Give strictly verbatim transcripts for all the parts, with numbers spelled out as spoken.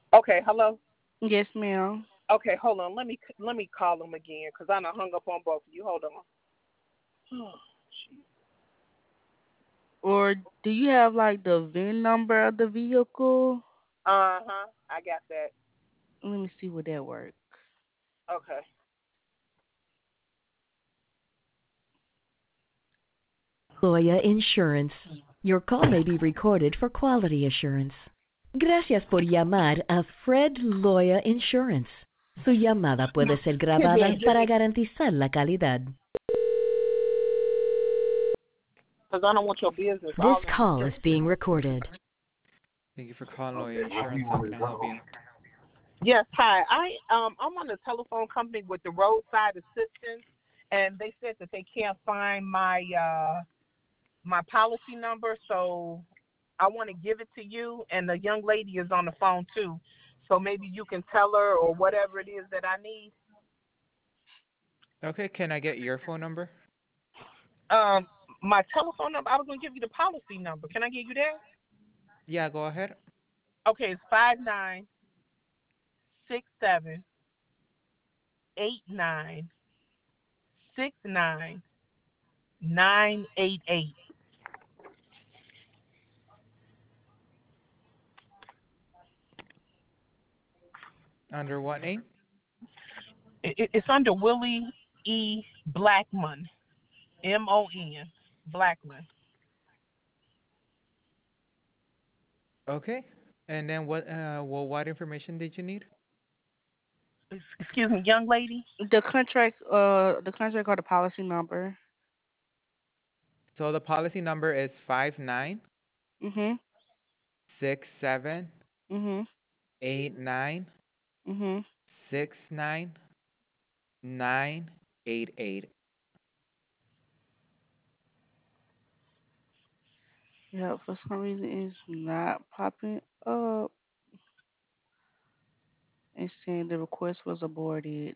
Okay, hello. Yes, ma'am. Okay, hold on. Let me let me call them again because I done hung up on both of you. Hold on. Or do you have like the V I N number of the vehicle? Uh huh. I got that. Let me see would that work. Okay. Loya Insurance. Your call may be recorded for quality assurance. Gracias por llamar a Fred Loya Insurance. Su llamada puede ser Here, grabada Dad, give para me. garantizar la calidad. Because I don't want your business This all in the call is system. being recorded. Thank you for calling Lawyer Insurance. How can I help you? Yes, hi. I um I'm on the telephone company with the roadside assistance, and they said that they can't find my uh my policy number, so I want to give it to you. And the young lady is on the phone too, so maybe you can tell her or whatever it is that I need. Okay, can I get your phone number? Um, my telephone number. I was gonna give you the policy number. Can I give you that? Yeah, go ahead. Okay, it's five nine six seven eight nine six nine nine eight eight. Under what name? It, it's under Willie E. Blackman, M O N, Blackman. Okay. And then what uh well what information did you need? Excuse me, young lady. The contract uh the contract or the policy number. So the policy number is five nine Mhm. six seven Mhm. eight nine Mhm. six nine nine eight eight. Yeah, for some reason it's not popping up and saying the request was aborted.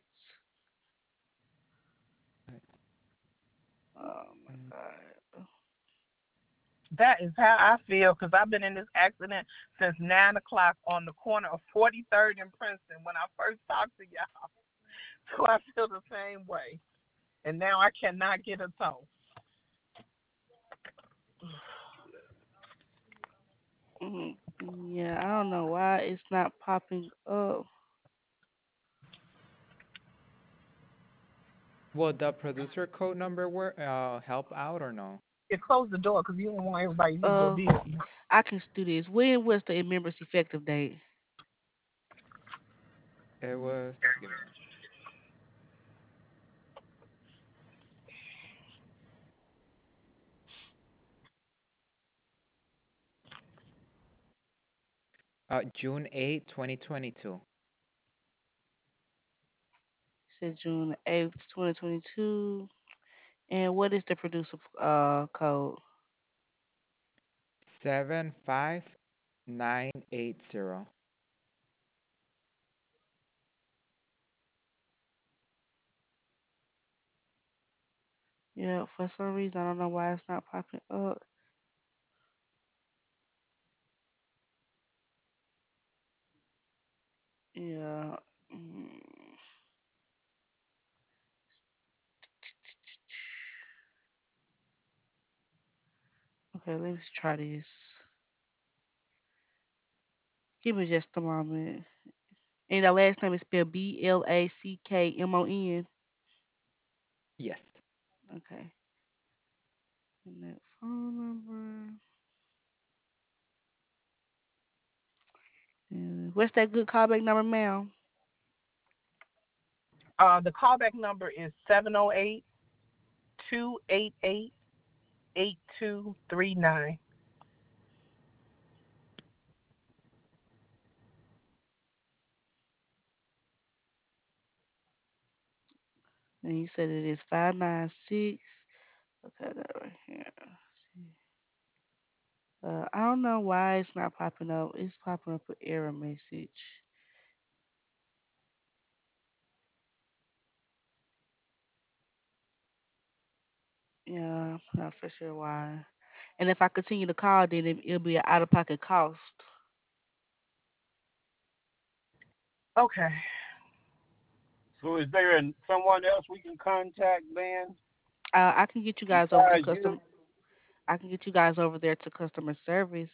Oh my god. That is how I feel because I've been in this accident since nine o'clock on the corner of forty-third and Princeton when I first talked to y'all. So I feel the same way. And now I cannot get a tow. Mhm. Yeah, I don't know why it's not popping up. Will the producer code number work uh help out or no? You close the door because you don't want everybody to hear your Uh, business. I can do this. When was the amendment's effective date? It was give me uh June eighth, twenty twenty-two. Said June eighth, twenty twenty-two. And what is the producer uh code? seven five nine eight zero. Yeah, for some reason I don't know why it's not popping up. Yeah. Mm. Okay, let me try this. Give me just a moment. And the last name is spelled B L A C K M O N. Yes. Okay. And that phone number. And what's that good callback number, ma'am? Uh, the callback number is seven oh eight, two eight eight, eight two three nine. And you said it is five nine six. Okay, I got it right here. Uh, I don't know why it's not popping up. It's popping up an error message. Yeah, I'm not for sure why. And if I continue to call, then it, it'll be an out of pocket cost. Okay. So is there an, someone else we can contact then Uh, I can get you guys over to besides you? custom. I can get you guys over there to customer service.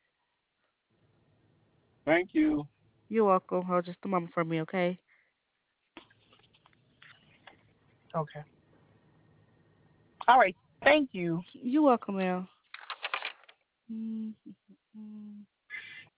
Thank you. You're welcome. Hold just a moment for me, okay? Okay. All right. Thank you. You're welcome, ma'am. Mm-hmm.